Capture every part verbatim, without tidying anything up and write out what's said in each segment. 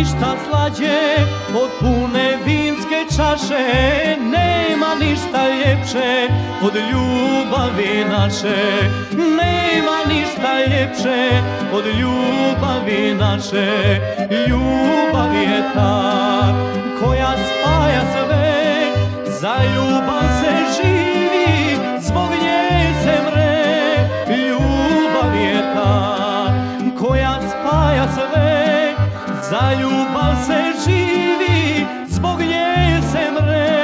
ništa slađe od pune vinske čaše, nema ništa ljepše od ljubavi naše, nema ništa ljepše od ljubavi naše. Ljubav je ta koja spaja sve, za ljubav se živi, zbog nje se mre. Ljubav je ta koja spaja sve, za ljubav se živi, zbog nje se mre.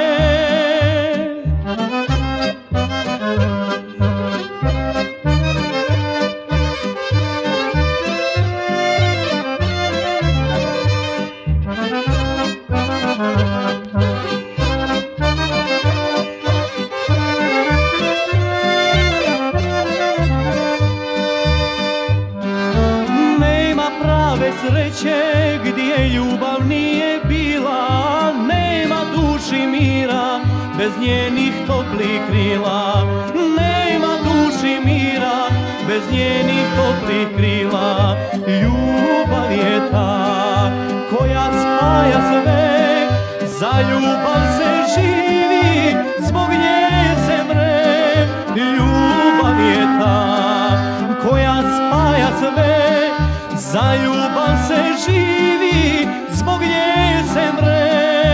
Sreće gdje ljubav nije bila, nema duši mira bez njenih toplih krila, nema duši mira bez njenih toplih krila. Ljubav je ta koja spaja sve, za ljubav se živi, zbog nje se mre. Ljubav je ta koja spaja sve, za ljubav se živi, zbog nje se mre.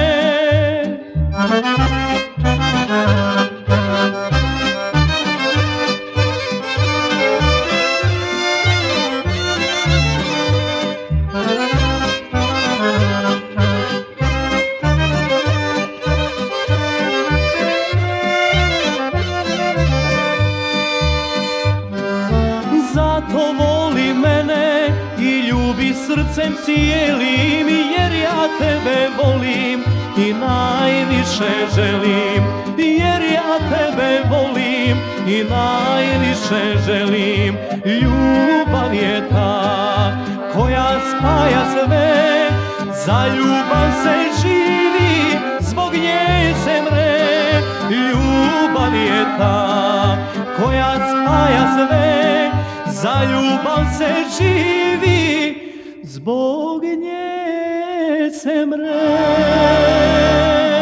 Zato voli mene i ljubi srcem cijelim, jer ja tebe volim i najviše želim, jer ja tebe volim i najviše želim. Ljubav je ta koja spaja sve, za ljubav se živi, zbog nje se mre. Ljubav je ta koja spaja sve, za ljubav se živi, zbog nje se mre.